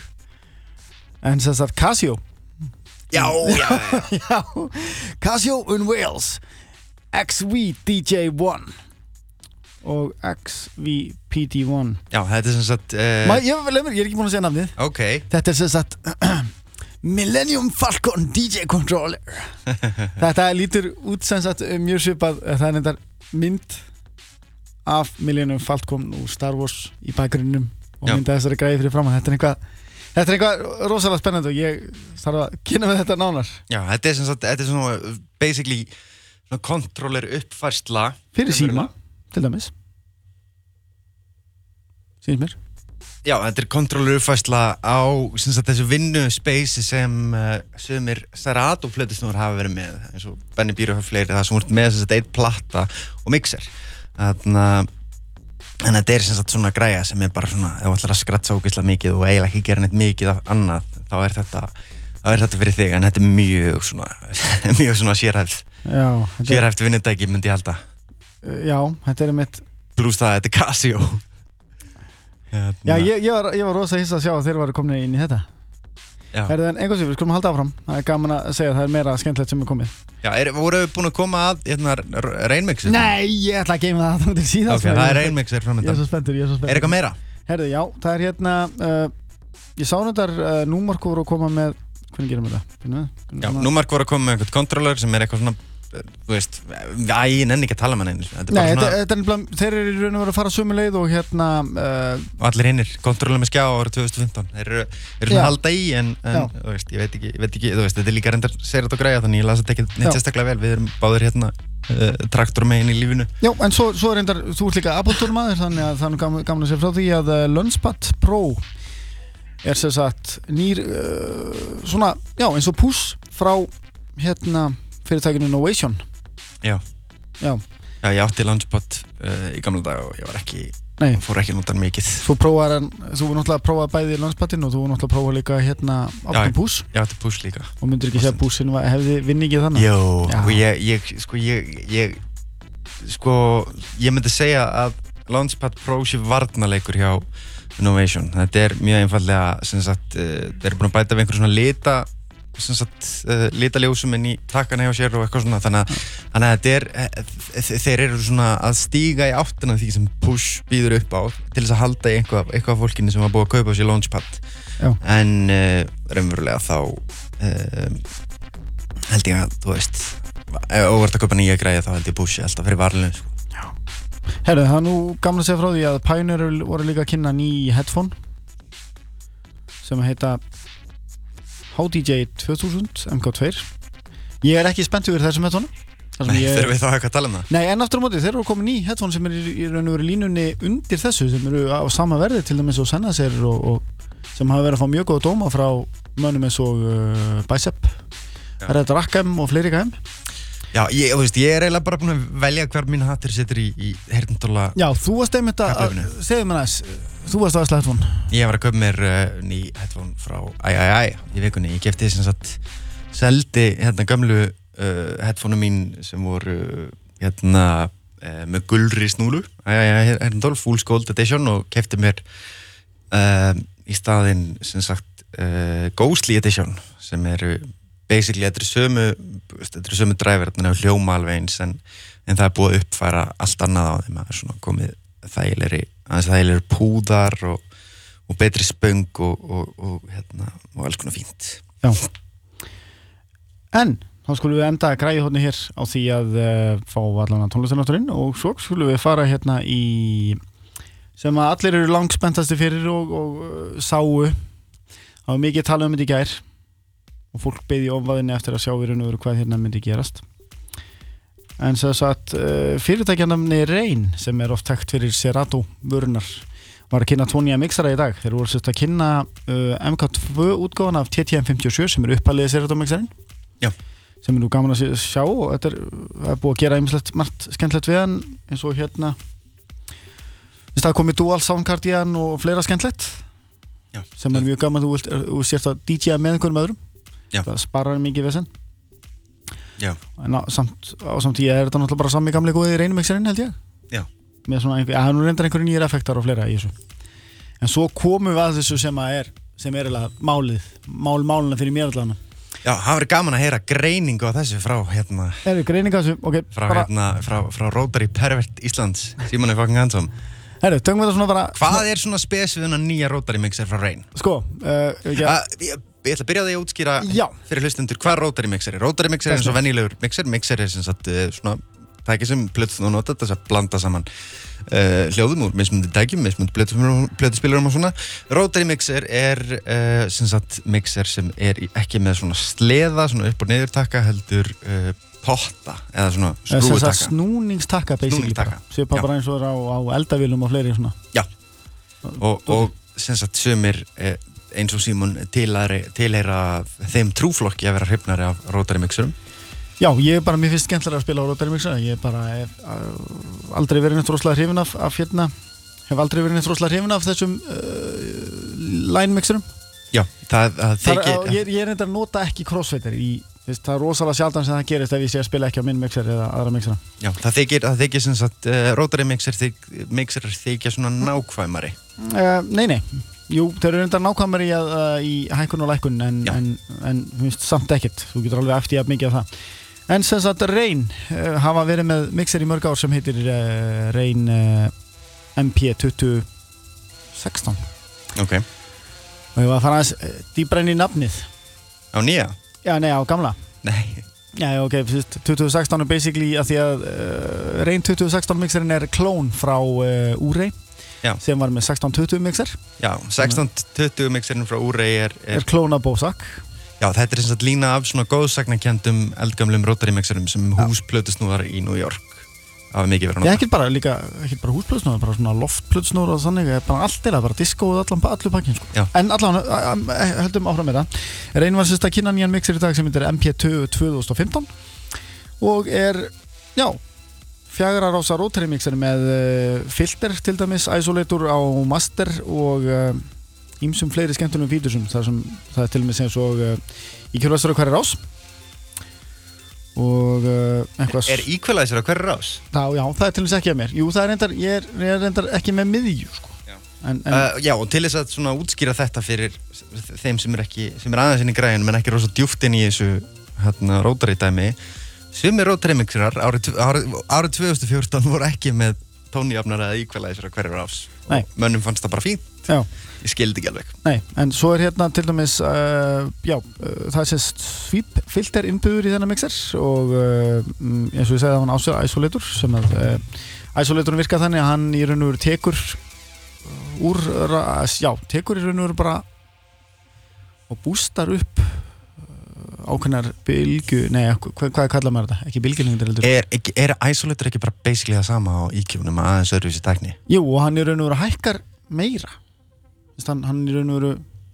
Speaker 4: En sem sagt, Casio.
Speaker 5: Já, já,
Speaker 4: já. Casio unveils X V D J one og X V P D one.
Speaker 5: Já, þetta er sem sagt uh...
Speaker 4: Ma, ég, ég er ekki búin að segja nafnið.
Speaker 5: Ok.
Speaker 4: Þetta er sem sagt Millennium Falcon D J Controller. Þetta lítur út sem sagt mjög svipað, það er nefndar mynd af Millennium Falcon og Star Wars í bakgrunnum og mynda þessari græði fyrir framan. Þetta er eitthvað Þetta er eitthvað rosalega spennandi og ég þarf að kynna með þetta nánar.
Speaker 5: Já, þetta er sem sagt, þetta er svona basically svona controller uppfærsla
Speaker 4: fyrir síma, til dæmis. Sýnir mér.
Speaker 5: Já, þetta er controller uppfærsla á sem sagt þessu vinnu space sem uh, sumir Serato plötusnúður hafa verið með, eins og Benny Bíró og fleiri, það sem voru með sem sagt eitt platta og mixer. Þannig að En þetta er sem sagt svona græja sem er bara svona, ef þú ætlar að skratsa ógeðslega mikið og eiginlega ekki gera neitt mikið af annað, þá er þetta, það er þetta fyrir þig, en þetta er mjög svona, mjög svona sérhæft,
Speaker 4: Já, þetta er,
Speaker 5: sérhæft vinnutæki myndi ég halda.
Speaker 4: já, þetta er mitt
Speaker 5: Plus það, þetta er Casio. Hérna.
Speaker 4: Já, ég, ég, var, ég var rosa hissa að sjá að þeir varu komin inn í þetta
Speaker 5: Já.
Speaker 4: Herðu, en einhvers við skulum halda áfram Það er gaman að segja að það er meira skemmtilegt sem er komið
Speaker 5: Já, er, voru við búin að koma að hérna Rainmix?
Speaker 4: Nei, ég ætla að geima það til síðan
Speaker 5: Ok, það er Rainmix er
Speaker 4: Ég er
Speaker 5: framöndan.
Speaker 4: svo spenntur, ég er svo spenntur
Speaker 5: Er eitthvað meira?
Speaker 4: Herðu, já, það er hérna uh, Ég sá þetta uh, Númark voru að koma með Hvernig gerum við þetta? Finnum við?
Speaker 5: Já, Númark voru að koma með einhvern controller sem er eitthvað svona, þú veist, æ, ég nenni ekki að tala með hann einu. Þetta er
Speaker 4: Nei,
Speaker 5: bara
Speaker 4: þetta,
Speaker 5: svona,
Speaker 4: þetta er nefnilega, þeir eru í raun og veru að fara sömu leið og hérna uh,
Speaker 5: og allir hinnir, controller með skjá árið tvö þúsund og fimmtán. Þeir eru, eru svona
Speaker 4: Já.
Speaker 5: að halda í, en, en
Speaker 4: Já.
Speaker 5: þú veist, ég veit ekki, ég veit ekki, þú veist, þetta er líka reyndar serið og græja, þannig ég las þetta ekki
Speaker 4: Já.
Speaker 5: neitt sérstaklega vel. Við erum báðir hérna uh, traktor megin í lífinu.
Speaker 4: Já, en svo, svo er reyndar, þú ert líka Apple-maður þannig að það er nú gaman, gaman að segja frá því að uh, Lunchpad Pro er sem sagt nýr uh, svona, já, eins og push frá hérna fyrirtækinu Novation
Speaker 5: Já.
Speaker 4: Já,
Speaker 5: Já, ég átti Launchpad uh, í gamla dag og ég var ekki,
Speaker 4: nei,
Speaker 5: fór ekki notan mikið.
Speaker 4: þú prófar hann, þú voru náttúrulega að prófa bæði Lunchpadinn og þú voru náttúrulega að prófa líka hérna Optimum Push
Speaker 5: Ég átti push líka.
Speaker 4: og myndir ekki segja að Pushin var- hefði vinni ekki þannig
Speaker 5: Jó,
Speaker 4: Já.
Speaker 5: og ég, ég, sko, ég, ég, sko, ég myndi segja að Launchpad Pro sé varnarleikur hjá Innovation. Þetta er mjög einfallega, sem sagt, uh, þeir eru búin að bæta við einhver svona lita, sem sagt, uh, litaljósum inn í takkana hjá sér og eitthvað svona, þannig að, þannig að þetta er, uh, þeir eru svona að stíga í áttina því sem Push býður upp á til þess að halda í eitthvað, eitthvað af fólkinu sem var búið að kaupa sér Launchpad.
Speaker 4: Já.
Speaker 5: En uh, raunverulega þá uh, held ég að, þú veist, ef þú ert að kaupa nýja græði þá held ég Push alltaf fyrir varlega, sko.
Speaker 4: Herru, það er nú gaman að segja frá því að Pioneer voru líka að kynna ný headphone sem heita H D J tvö þúsund M K tvö. Ég er ekki spennt yfir þessum headphone þar sem
Speaker 5: Nei,
Speaker 4: ég-
Speaker 5: þegar við þá eitthvað að tala um það.
Speaker 4: Nei, en aftur á móti, þeir eru komið ný headphone sem er í, í raun og veru línunni undir þessu sem eru á sama verði til dæmis og Sennheiser og, og sem hafa verið að fá mjög góða dóma frá mönnum eins og uh, Bicep, Red Rackham og fleiri gæm.
Speaker 5: Já, ég, þú veist, ég er eiginlega bara búin að velja hver mín hattur setur í, í heyrnartóla.
Speaker 4: Já, þú varst einmitt að,
Speaker 5: Kapphlaupinu.
Speaker 4: segðu mér næst, þú varst að aðsla headphone.
Speaker 5: Ég var að kaupa mér uh, ný headphone frá æ æ æ í vikunni. Ég kefti sem sagt, seldi hérna gamlu uh, headphone mín sem voru hérna uh, með gulri snúlu, æ æ æ heyrnartól, Fool's Gold Edition, og kefti mér uh, í staðinn sem sagt uh, Ghostly Edition sem eru basically, þetta er sömu, þetta er sömu driver, þetta er hljóma alveg eins, en, en það er búið að uppfæra allt annað á þeim, það er svona komið þægilegri, aðeins þægilegri púðar og, og betri spöng og, og, og, hérna, og alls konar fínt.
Speaker 4: Já. En, þá skulum við enda græði hóðni hér á því að uh, fá allan að tónlistarnátturinn og svo skulum við fara hérna í sem að allir eru langspenntasti fyrir og, og uh, sáu það var mikið talað um þetta í gær og fólk beið í ofvaðinni eftir að sjá í raun og veru hvað hérna myndi gerast. En sem sagt, uh, fyrirtækjanamni Rein, sem er oft þekkt fyrir Serato vörunar, var að kynna tvo nýja mixara í dag. Þeir voru sérst að kynna uh, M K tvö útgáfuna af T T M fimmtíu og sjö sem er uppaliðið Serato mixarinn.
Speaker 5: Já.
Speaker 4: Sem er nú gaman að sjá og þetta er, er búið að gera ýmislegt margt skemmtilegt við hann eins og hérna það komið dual soundcard í hann og fleira skemmtilegt.
Speaker 5: Já.
Speaker 4: Sem er mjög gaman, þú vilt, þú sért að D J-a með einhverjum öðrum.
Speaker 5: Já.
Speaker 4: Það sparar mikið vesen.
Speaker 5: Já.
Speaker 4: En á samt, á samt ég er þetta náttúrulega bara sami gamli góði reynumixerinn held ég.
Speaker 5: Já.
Speaker 4: Með svona einhver, að nú reyndar einhverju nýjir effektar og fleira í þessu. En svo komum við að þessu sem að er, sem er eiginlega málið, mál máluna fyrir mér allavega.
Speaker 5: Já, það verður gaman að heyra greiningu á þessu frá hérna,
Speaker 4: Er við greining á þessu? Ok,
Speaker 5: frá
Speaker 4: bara,
Speaker 5: hérna, frá, frá Rotary Pervert Íslands, Símoni fucking Hansson.
Speaker 4: herru, tökum við þetta svona bara,
Speaker 5: Hvað er svona spes við þennan nýja Rotary mixer frá Rein?
Speaker 4: sko, uh, ekki,
Speaker 5: Uh, ég, ég ætla að byrja á því að útskýra
Speaker 4: Já.
Speaker 5: fyrir hlustendur hvað Rotary mixer er. Rotary mixer er eins og venjulegur mixer. Mixer er sem sagt uh, svona tæki sem plötuð og nota þess að blanda saman uh, hljóðum úr mismundi tækjum, mismundi plötuspilurum og svona. Rotary mixer er uh, sem sagt mixer sem er í, ekki með svona sleða, svona upp og niður takka, heldur uh, potta eða svona
Speaker 4: sem sagt
Speaker 5: skrúfutakka.
Speaker 4: snúningstakka basically
Speaker 5: Snúningstakka.
Speaker 4: bara. Svipa
Speaker 5: Já.
Speaker 4: bara eins og er á, á eldavélum og fleiri svona.
Speaker 5: Já, og, og sem sagt sumir eh, eins og Símon tilheyra þeim trúflokki að vera hrifnari af Rotary mixerum.
Speaker 4: Já, ég er bara, mér finnst skemmtilega að spila á Rotary mixer. Ég er bara hef, uh, aldrei verið neitt rosalega hrifin af, af hérna, hef aldrei verið neitt rosalega hrifin af þessum uh, line mixerum.
Speaker 5: Já, það, það
Speaker 4: Þar,
Speaker 5: þykir
Speaker 4: ég, ég reyndar að nota ekki crossfader í, veist, það er rosalega sjaldan sem það gerist ef ég sé að spila ekki á minn mixer eða aðra mixera.
Speaker 5: Já, það þykir, það þykir sem sagt uh, rotary mixer þyk, mixer þykja svona nákvæmari.
Speaker 4: Uh, nei, nei, jú, þeir eru reyndar nákvæmari í, að, uh, í hækkun og lækkun en, en, en finnst, samt ekkert, þú getur alveg eftir jafn mikið af það. En sem sagt Reyn uh, hafa verið með mixer í mörg ár sem heitir uh, Reyn uh, M P tuttugu sextán.
Speaker 5: Ok.
Speaker 4: Og ég var að fara aðeins dýbra inn í nafnið.
Speaker 5: Á nýja?
Speaker 4: Já, nei, á gamla.
Speaker 5: Nei.
Speaker 4: Já, ok, fyrst, tuttugu sextán er basically að því að uh, Reyn tuttugu sextán mixerinn er klón frá uh, Úrey sem var með sextán tuttugu mixer.
Speaker 5: Já, sextán tuttugu mixerinn frá Úrey er, er...
Speaker 4: er klón af Bósak.
Speaker 5: Já, þetta er eins og lína af svona góðsagnakendum eldgamlum rotary mixerum sem húsplötusnúðar í New York hafa mikið verið að nota.
Speaker 4: Já, ekki bara, líka, ekki bara húsplötusnúðar, bara svona loftplötusnúðar og þannig, bara allt eða, bara disco og allan, allu pakkin, sko. Já. En allan, höldum áfram með það. Reyn var sérst að kynna nýjan mixer í dag sem heitir M P tvö þúsund og fimmtán og er, já, fjagra rása rotary mixer með uh, filter til dæmis, isolator á master og ýmsum uh, fleiri skemmtunum fítursum, þar sem það er til og með sem svo uh, í kjölvæstur á hverju rás. Og uh, einhvers
Speaker 5: Er equalizer á hverju rás?
Speaker 4: Já, já, það er til þess ekki að mér. Jú, það er reyndar, ég er, ég er reyndar ekki með miðju, sko.
Speaker 5: Já.
Speaker 4: En, en
Speaker 5: uh, já, og til þess að svona útskýra þetta fyrir þeim sem er ekki, sem er aðeins inn í græðinu, menn ekki rosa djúpt inn í þessu hérna rotary dæmi. Sumir rotary mixerar árið, árið, árið tvö þúsund og fjórtán voru ekki með tónjafnar eða equalizer á hverju rás.
Speaker 4: Nei.
Speaker 5: Og mönnum fannst það bara fínt.
Speaker 4: Já.
Speaker 5: Ég skildi ekki alveg.
Speaker 4: Nei, en svo er hérna til dæmis, uh, já, uh, það er sérst sweep filter innbyggður í þennan mixer og uh, eins og ég segði það var hann isolator sem að uh, isolatorinn virkar þannig að hann í raun og veru tekur úr, já, tekur í raun og veru bara og boostar upp uh, ákveðnar bylgu, nei, hvað, hvað kallar maður þetta? Ekki bylgjulengdir heldur.
Speaker 5: Er, er isolator ekki bara basically það sama á í kjúnum aðeins öðruvísi tækni?
Speaker 4: Jú, og hann í raun og veru hækkar meira. Hann, hann í raun og veru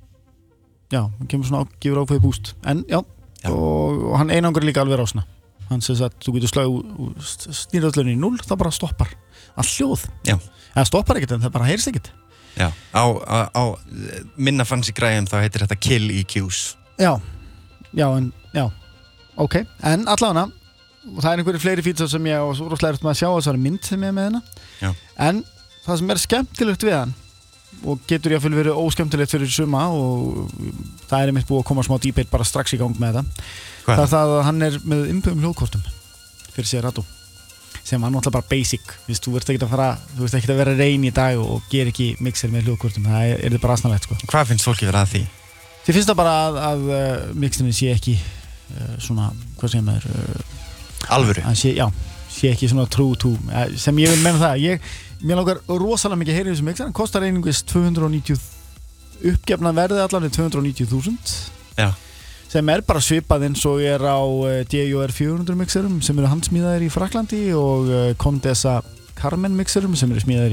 Speaker 4: já, hann kemur svona á, gefur ákveði búst en já, já. Og, og hann einangur líka alveg rásna hann sem sagt, þú getur slagið stýröðlunni í null, það bara stoppar all hljóð, það stoppar ekkert en það bara heyrst ekkert.
Speaker 5: Já, á, á, á minna fancy græðum þá heitir þetta kill E Qs.
Speaker 4: Já, já, en, já ok, en allavega og það er einhverju fleiri feature sem ég og svo rosalega með að sjá þessari mynd sem ég er með hérna
Speaker 5: já. En
Speaker 4: það sem er skemmtilegt við hann og getur ég að fylg verið óskemmtilegt fyrir suma og það er einmitt búið að koma smá debate bara strax í gang með þetta. Hvað? Það er það að hann er með innbyggðum hljóðkortum fyrir Serato sem var náttúrulega bara basic. Vist, þú ert ekki að fara, þú ert ekki að vera reyn í dag og ger ekki mixer með hljóðkortum. Það er, er þetta bara aðsnalegt, sko.
Speaker 5: Hvað finnst fólki verið að því?
Speaker 4: Þið finnst það bara að, að uh, mixerin sé ekki uh, svona, hvað segir maður? Uh,
Speaker 5: Alvöru?
Speaker 4: Sé, já, sé ekki svona true to, uh, sem ég vil menna það. Ég, mér langar rosalega mikið að heyra í þessum mixer. Hann kostar einungis tvö hundruð og níutíu, uppgefna verðið allan er tvö hundruð og níutíu þúsund. Já. Sem er bara svipað eins og er á uh, D J R fjögur hundruð mixerum sem eru handsmíðaðir í Fraklandi og uh, Condesa Carmen mixerum sem eru smíðaðir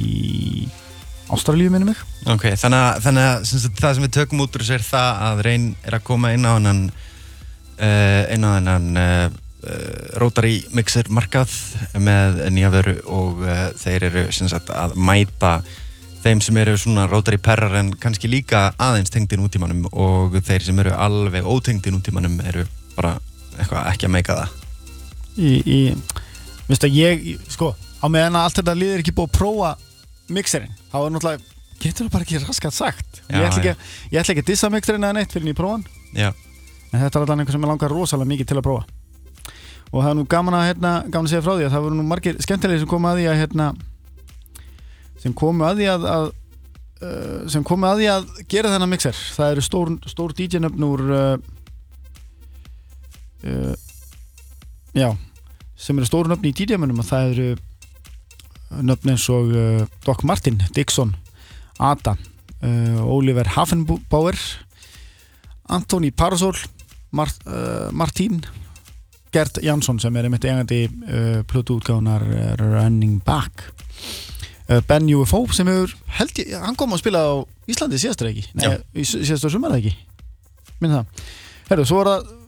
Speaker 4: í Ástralíu, minnum mig.
Speaker 5: Ok, þannig að, þannig að sem sagt, það sem við tökum út úr þessu er það að Reyn er að koma inn á hennan uh, inn á hennan uh, rotary mixer markað með nýja vöru og uh, þeir eru sem sagt að mæta þeim sem eru svona rotary perrar en kannski líka aðeins tengdir nútímanum og þeir sem eru alveg ótengdir nútímanum eru bara eitthvað ekki að meika það.
Speaker 4: Í, í, veistu að ég, sko, á meðan að allt þetta liðir ekki búið að prófa mixerinn, þá er náttúrulega, getur það bara ekki raskat sagt. Já, ég, ætla ekki, ég ætla ekki að dissa mixerinn eða neitt fyrir ég prófa hann. Já. En þetta er alltaf einhver sem ég langar rosalega mikið til að prófa. Og það er nú gaman að, hérna, gaman að segja frá því að það voru nú margir skemmtilegir sem komu að því að, hérna, sem komu að því að, að uh, sem komu að því að gera þennan mixer. Það eru stór, stór D J-nöfn úr uh, uh, já, sem eru stór nöfn í D J-mönnum og það eru nöfn eins og uh, Doc Martin, Dixon, Ada, uh, Oliver Hafenbauer, Anthony Parasol, Mar uh, Martín, Gert Jansson sem er einmitt eigandi uh, plötuútgáfunar uh, Running Back. Ben U F O sem hefur held ég, hann kom að spila á Íslandi síðastur ekki? Nei, í síðastur sumar ekki? Minn það. Herru, svo var það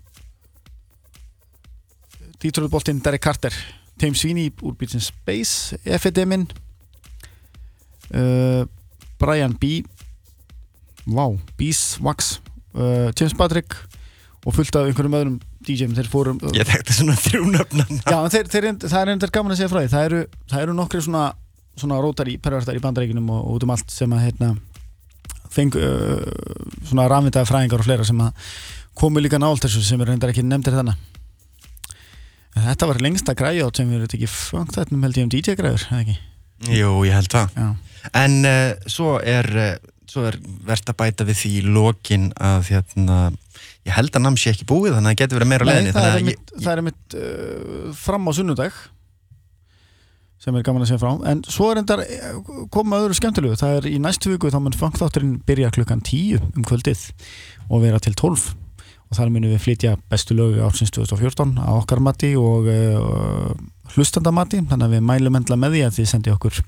Speaker 4: Detroit boltinn Derek Carter, Tim Sweeney úr Beats in Space, F E D-minn, uh, Brian B, Vá, Beeswax uh, James Patrick og fullt af einhverjum öðrum D J-um þeir fórum uh,
Speaker 5: Ég þekkti svona þrjúnöfna
Speaker 4: Já, en þeir, þeir, það er endur gaman að segja frá því það eru, það eru nokkri svona svona rótar í, pervertar í Bandaríkjunum og, og út um allt sem að hérna feng uh, svona rafmyndaði fræðingar og fleira sem að komu líka nált þessu sem er reyndar ekki nefndir þannig en þetta var lengsta græja sem við erum ekki fangt þetta held ég um D J-græður, eða ekki?
Speaker 5: Jú, ég held það
Speaker 4: Já. En
Speaker 5: uh, svo er uh, svo er verðt að bæta við því í lokin að hérna ég held að náms sé ekki búið þannig að það getur verið meira á leiðinni
Speaker 4: það er
Speaker 5: ég,
Speaker 4: mitt, það er mitt uh, fram á sunnudag sem er gaman að segja frá en svo er endar koma öðru skemmtilegu það er í næstu viku þá mun funkþátturinn byrja klukkan tíu um kvöldið og vera til tólf og þar munum við flytja bestu lög ársins tvö þúsund og fjórtán á okkar mati og uh, hlustandamati þannig að við mælum endla með því að þið sendi okkur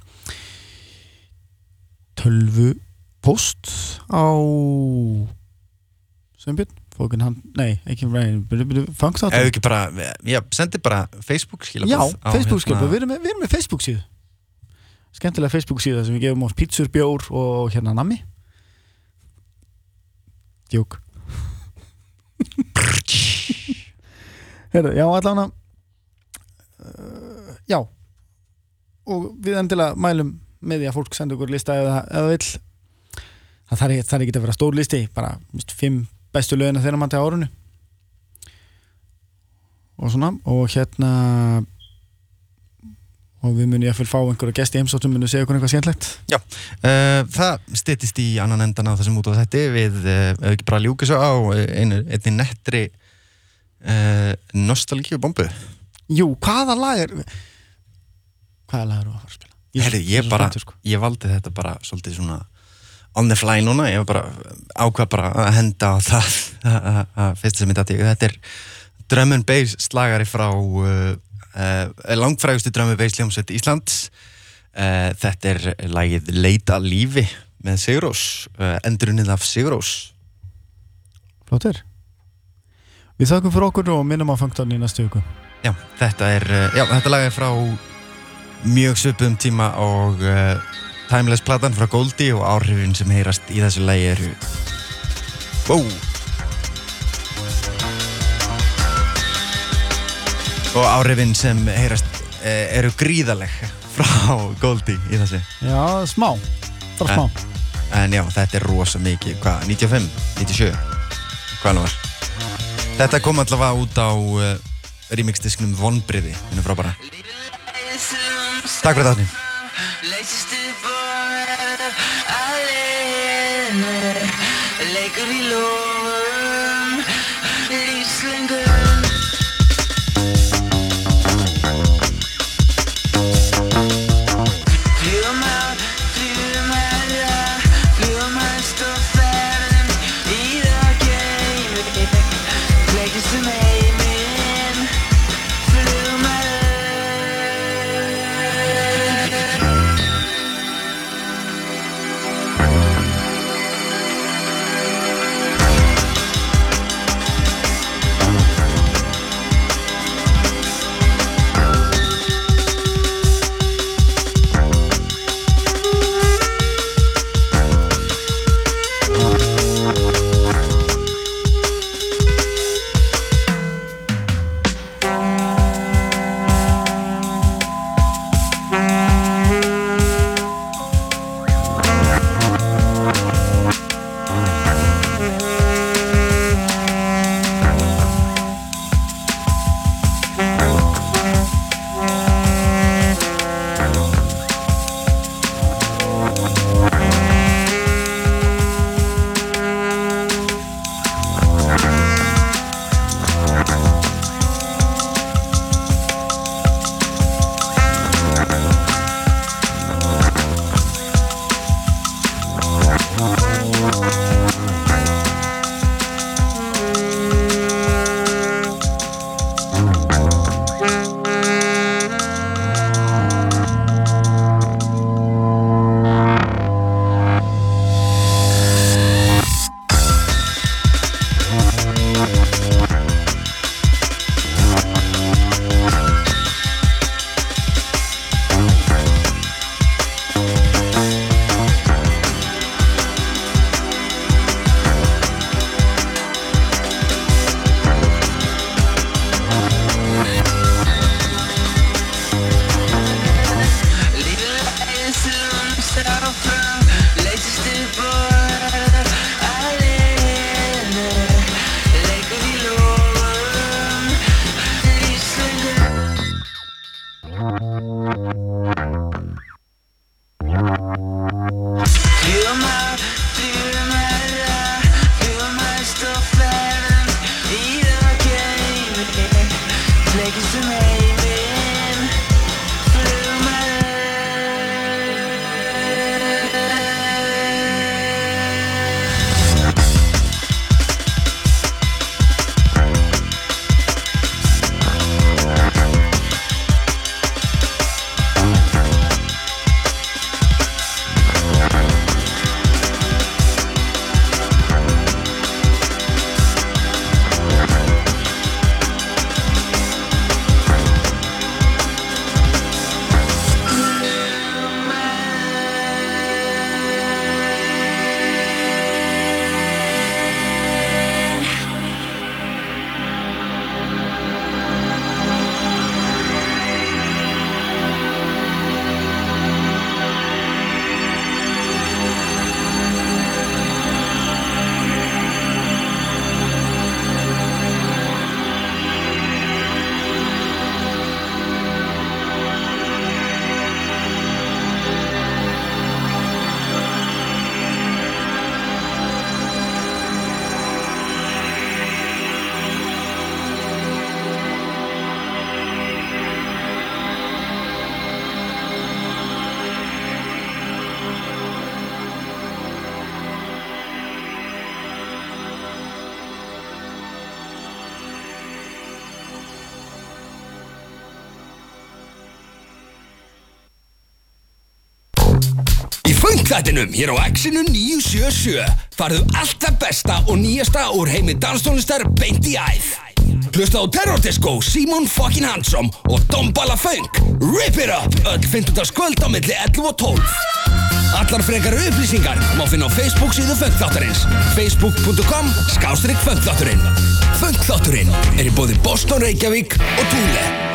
Speaker 4: tölvu post á Sveinbjörn, fókin hann nei, ekki funkþáttur
Speaker 5: ef ekki bara, já, sendi bara Facebook skilabóð
Speaker 4: já, Facebook skilabóð, við erum með, við erum með Facebook síðu skemmtilega Facebook síða sem við gefum á pítsur, bjór og hérna nammi djók Heyrðu, já, allavega uh, já og við endilega mælum með því að fólk senda okkur lista eða, eða vill það þarf ekki, þarf ekki að vera stór listi bara mist, fimm bestu lögina þeirra mann til árunni og svona og hérna og við munum ég að fylg fá einhverja gesti í heimsótt sem munum segja okkur eitthvað skemmtilegt
Speaker 5: Já, uh, það styttist í annan endan á þessum út á þetta við uh, ef ekki bara ljúka svo á einu, einni nettri uh, nostalgíubombu
Speaker 4: Jú, hvaða lag er hvaða lag eru að fara að spila? Ég,
Speaker 5: Heri, ég, bara,
Speaker 4: spenntur, sko.
Speaker 5: ég valdi þetta bara svolítið svona on the fly núna, ég var bara ákvað bara að henda á það að fyrst sem ég dætti, þetta er drum and bass slagari frá uh, uh, langfrægustu drum and bass hljómsveit Íslands uh, þetta er lagið Leita lífi með Sigurós uh, endurunnið af Sigurós
Speaker 4: Flottir Við þakkum fyrir okkur og minnum á funktorn í næstu viku
Speaker 5: Já, þetta er uh, já, þetta lag er frá mjög svipum tíma og uh, Timeless platan frá Goldie og áhrifin sem heyrast í þessu lagi eru wow. Og áhrifin sem heyrast eh, eru gríðaleg frá Goldie í þessu
Speaker 4: Já, smá, bara smá
Speaker 5: en, en já, þetta er rosa mikið hvað, níutíu og fimm, níutíu og sjö hvað nú var Þetta kom allavega út á uh, remixdisknum Vonbrigði, minnum frábæra Takk fyrir þáttin
Speaker 2: Leikur í lofum lífslengur Fljúum át, fljúum herra fljúum hæst og ferðum í það geimi leikist um heiminn fljúum herra
Speaker 3: Funk-þættinum hér á Exinu níu sjö sjö. Farðu allt það besta og nýjasta úr heimi danstónlistar beint í æð. Hlusta á Terror Disco, Simon fucking Handsome og Dombala Funk. Rip it up, öll fimmtudagskvöld á milli ellefu og tólf. Allar frekari upplýsingar má finna á Facebook síðu Funk-þáttarins. facebook punktur com skástrík Funk-þátturinn. Funk-þátturinn er í boði Boston, Reykjavík og Thule.